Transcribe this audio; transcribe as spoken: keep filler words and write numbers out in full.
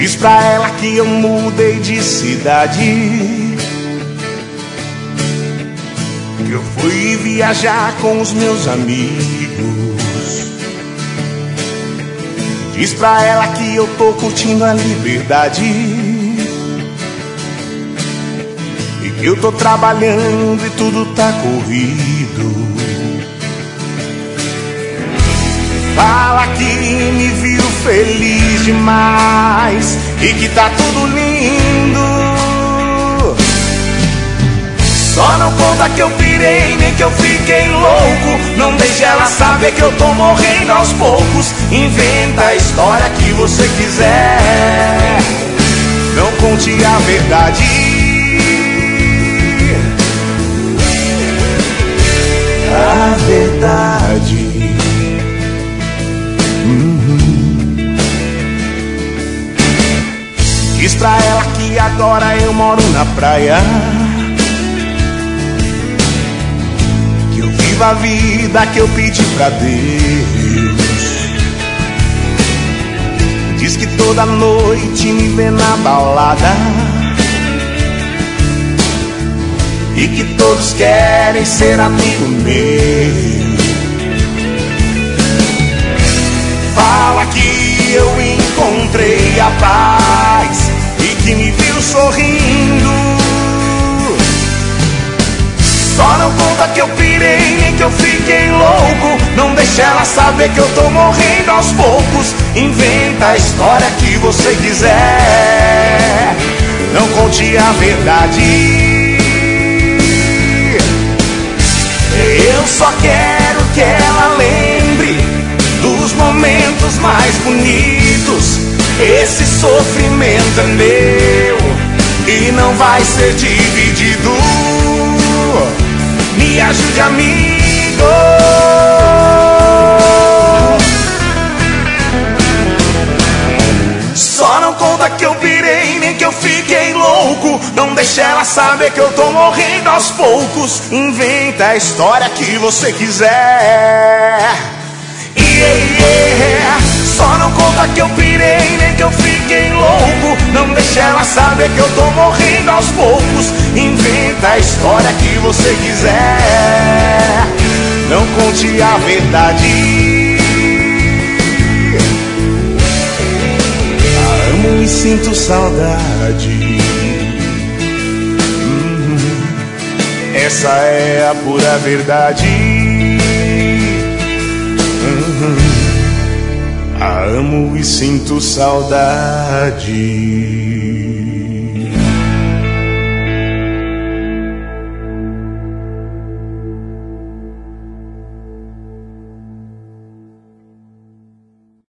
Diz pra ela que eu mudei de cidade, que eu fui viajar com os meus amigos. Diz pra ela que eu tô curtindo a liberdade e que eu tô trabalhando e tudo tá corrido. Fala que me viu feliz demais e que tá tudo lindo. Só não conta que eu pirei, nem que eu fiquei louco. Não deixa ela saber que eu tô morrendo aos poucos. Inventa a história que você quiser, não conte a verdade. A verdade. Uhum. Diz pra ela que agora eu moro na praia, que eu vivo a vida que eu pedi pra Deus. Diz que toda noite me vê na balada e que todos querem ser amigo meu. Fala que eu encontrei a paz e que me viu sorrindo. Só não conta que eu pirei, nem que eu fiquei louco. Não deixa ela saber que eu tô morrendo aos poucos. Inventa a história que você quiser, não conte a verdade. Eu só quero que ela lembre dos momentos mais bonitos. Esse sofrimento é meu e não vai ser dividido. Me ajude, amigo. Só não conta que eu pirei, nem que eu fiquei louco. Não deixa ela saber que eu tô morrendo aos poucos. Inventa a história que você quiser. Yeah, yeah. Só não conta que eu pirei, nem que eu fiquei louco. Não deixa ela saber que eu tô morrendo aos poucos. Inventa a história que você quiser, não conte a verdade. Amo e sinto saudade. Hum, essa é a pura verdade. Hum, amo e sinto saudade.